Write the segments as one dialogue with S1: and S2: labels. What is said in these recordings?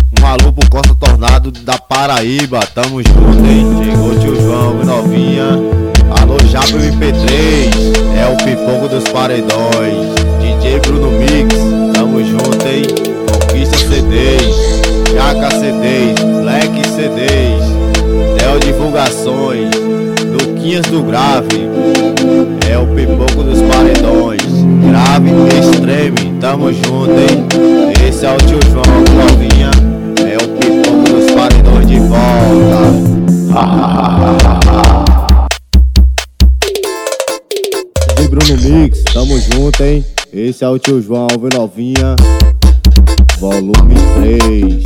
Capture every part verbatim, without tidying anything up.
S1: Um alô pro Costa Tornado da Paraíba, tamo junto, hein? Chegou o tio João, novinha. Alô, Japa M P três, é o pipoco dos paredões. D J Bruno Mix, tamo junto, hein? Conquista C Ds, Jaca C Ds, Black C Ds, Del Divulgações, Luquinhas do Grave, é o pipoco dos paredões. Grave Extreme, tamo junto, hein? Esse é o tio João, novinha. É o pipoco dos paredões de volta. De Bruno Mix, tamo junto, hein? Esse é o tio João, viu, novinha? Volume três.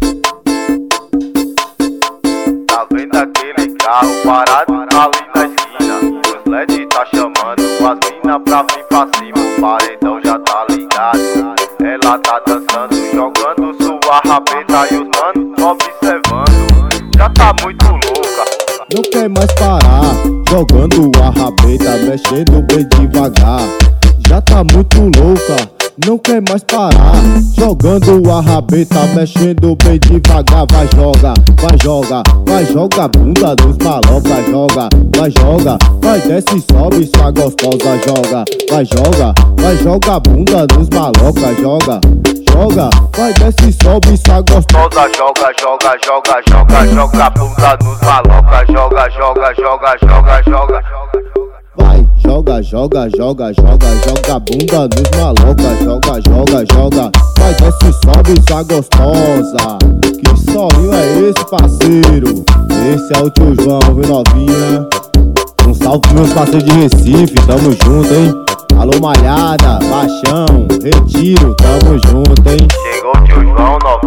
S2: Tá vendo aquele carro parado ali na esquina? Os L E D tá chamando as mina pra vir pra cima. O paredão já tá ligado. Ela tá dançando, jogando sua rabeta e os manos observando. Já tá muito louca.
S1: Não quer mais parar, jogando a rabeta, mexendo bem devagar. Já tá muito louca, não quer mais parar, jogando a rabeta, mexendo bem devagar. Vai joga, vai joga, vai joga a bunda dos maloca. Joga, vai joga, vai desce, sobe, sua gostosa. Joga, vai joga, vai joga a bunda dos maloca. Joga, joga, vai desce, sobe, sua gostosa.
S2: Joga, joga, joga, joga, joga a bunda dos maloca. Joga, joga, joga, joga, joga.
S1: Vai, joga, joga, joga, joga, joga a bunda dos maloca. Joga, joga, joga, vai desce, sobe, sua gostosa. Que solinho é esse, parceiro? Esse é o tio João, viu, novinha? Um salve pros meus parceiros de Recife, tamo junto, hein? Alô, Malhada, Baixão, Retiro, tamo junto, hein?
S2: Chegou o tio João, novinha.